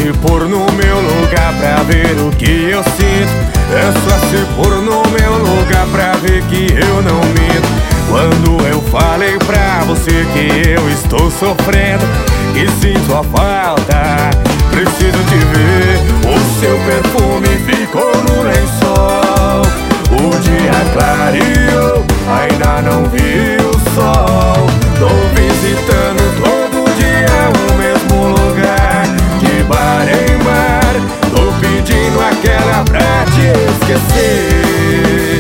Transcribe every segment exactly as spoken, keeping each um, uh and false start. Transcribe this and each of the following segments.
se pôr no meu lugar pra ver o que eu sinto. É só se pôr no meu lugar pra ver que eu não minto. Quando eu falei pra você que eu estou sofrendo, que sinto a falta, preciso te ver. O seu perfume ficou no lençol. O dia clareou, ainda não vi o sol. Tô visitando todo dia o mesmo lugar, de bar em bar. Tô pedindo aquela pra te esquecer.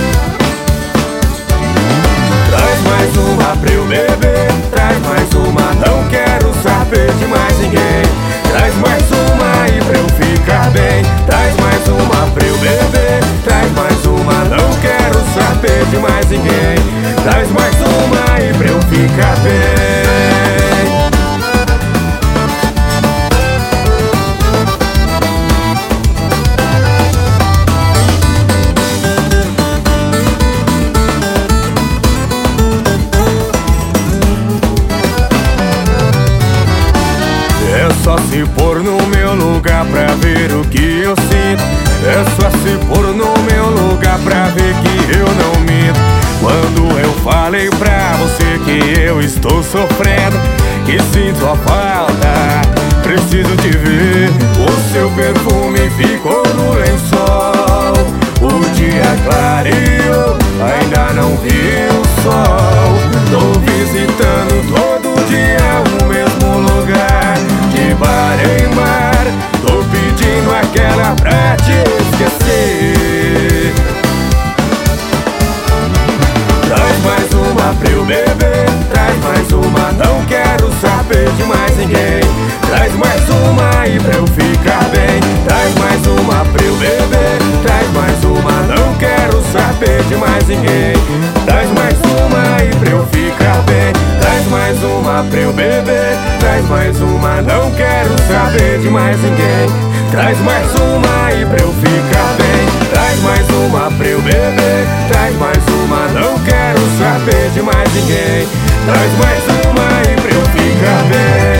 Traz mais uma pra eu beber, traz mais uma, não quero saber de mais ninguém. Traz mais uma e pra eu ficar bem. Traz mais uma pra eu beber, traz mais uma, não quero saber de mais ninguém. Traz mais uma e pra eu ficar bem. É só se pôr no meu lugar pra ver o que eu sinto. É só se pôr no meu lugar pra ver que eu não minto. Quando eu falei pra você que eu estou sofrendo, que sinto a falta, preciso te ver. O seu perfume ficou no lençol. O dia clareou, ainda não vi o sol. Tô visitando todo dia o mesmo lugar, de bar em bar. Tô pedindo aquela pra te esquecer. Traz mais uma pra eu beber, traz mais uma, não quero saber de mais ninguém. Traz mais uma e pra eu ficar bem. Traz mais uma pra eu beber, traz mais uma, não quero saber de mais ninguém. Traz mais uma e pra eu ficar bem. Traz mais uma pra eu beber, traz mais uma, não quero saber de mais ninguém. Traz mais uma e pra eu ficar bem. Traz mais uma pra eu beber, traz mais uma, não quero saber de mais ninguém. Traz mais uma e pra eu ficar bem.